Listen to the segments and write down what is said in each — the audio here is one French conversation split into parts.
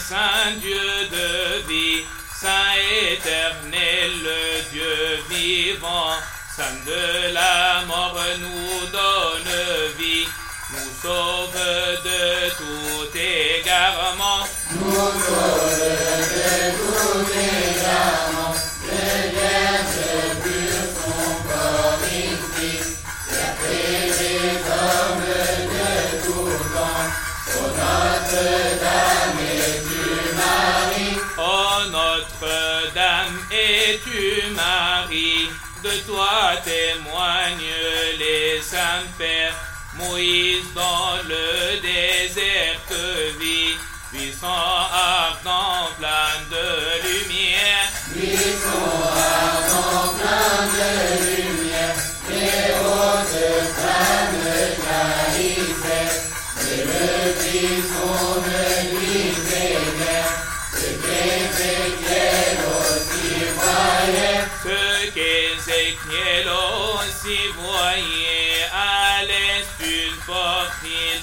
Saint Dieu de vie, Saint éternel, le Dieu vivant, Saint de la mort nous donne vie, nous sauve de tout égarement. Nous sauve de tout égarement, les vierges pures son corps ici, et les hommes de tout temps, ô Notre-Dame es-tu Marie. Ô Notre-Dame es-tu Marie, de toi témoignent les saints pères. Moïse dans le désert te vit, puissant, ardent, plein de lumière. Puissant, ardent, plein de lumière, les hautes flammes jaillissaient, et le Christ son église éclaire, ce qu'Ézéchiel aussi voyait. Ce qu'Ézéchiel aussi voyait, à l'est une porte il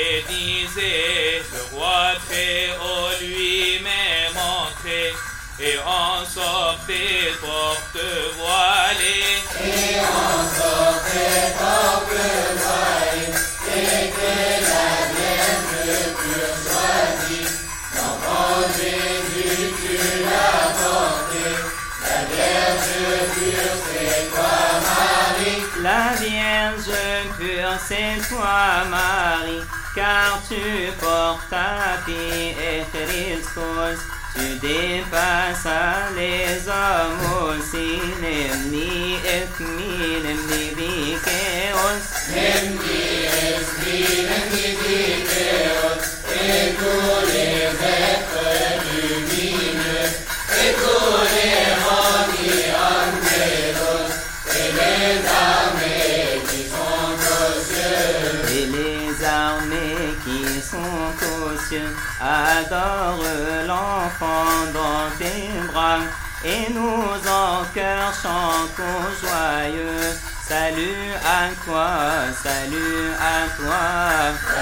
prédisait, le roi très haut lui-même entrait, et en sortait porte voilée. Et en sortait porte voilée, et que la Vierge pure choisie, l'enfant Jésus tu l'as porté, la Vierge pure c'est toi Marie. La Vierge pure c'est toi Marie, car tu portes à pied et Christos. Tu dépasses les hommes aussi, lemni ethmi, lemni vikeos. Lemni ethmi, lemni vikeos, et tous les êtres lumineux, et tous les rendis angelos, et les armées qui sont aux cieux. Et les armées qui sont aux cieux adorent l'enfant dans tes bras, et nous en cœur chantons joyeux. Salut à toi, salut à toi.